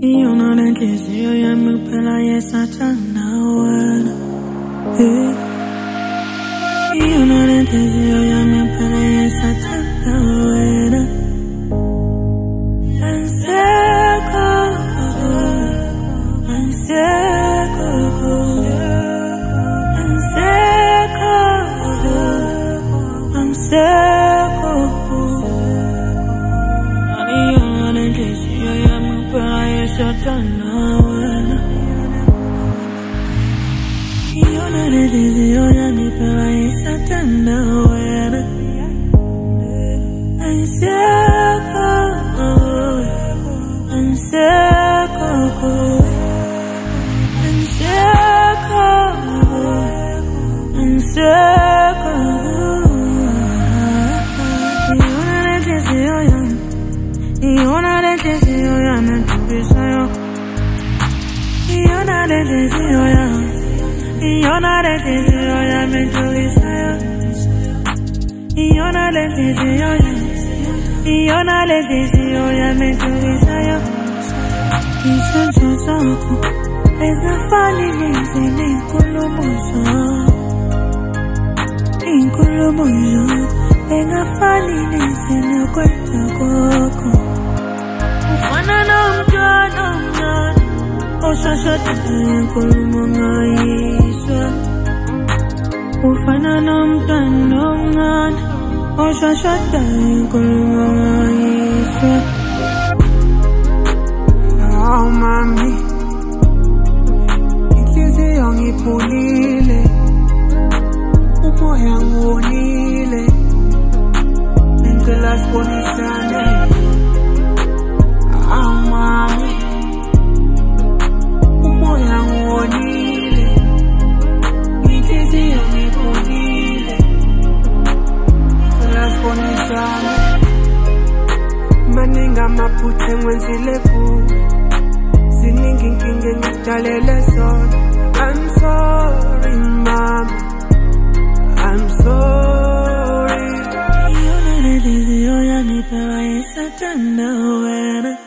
Io non è che se io amo per la yesa tana wana. Io non è che se io amo per la yesa tana wana. Anseko, anseko, anseko, anseko. Io non è che se io amo per la yesa tana wana. Io non è che se io amo per la yesa tana wana. Anseko, anseko, anseko, anseko. Io non è che se io amo. Io non è che se io amo tu bisogno. Io non è che se io amo. Io non è che se io amo tu bisogno. Io non è che se io amo. Io non è che se io amo tu bisogno. Io sono solo e da fare l'insieme in quello muso. In quello muso e da fare l'insieme a questo coco. Ufana na mjana mjana. Oshashata in quello mungaiswa. Ufana na mjana mjana. Oshashata in quello mungaiswa. Oh mami, inhliziyo ngipholile, umoya ngiwonile, ngicela sibonisane. Oh mami, umoya ngiwonile, inhliziyo ngipholile, ngicela sibonisane. Maningi amaphutha engiwenzile kuwe, ziningi inkinga engidalele zona. I'm sorry mama, I'm sorry. Io non è che se io amo per la yesa tana wana.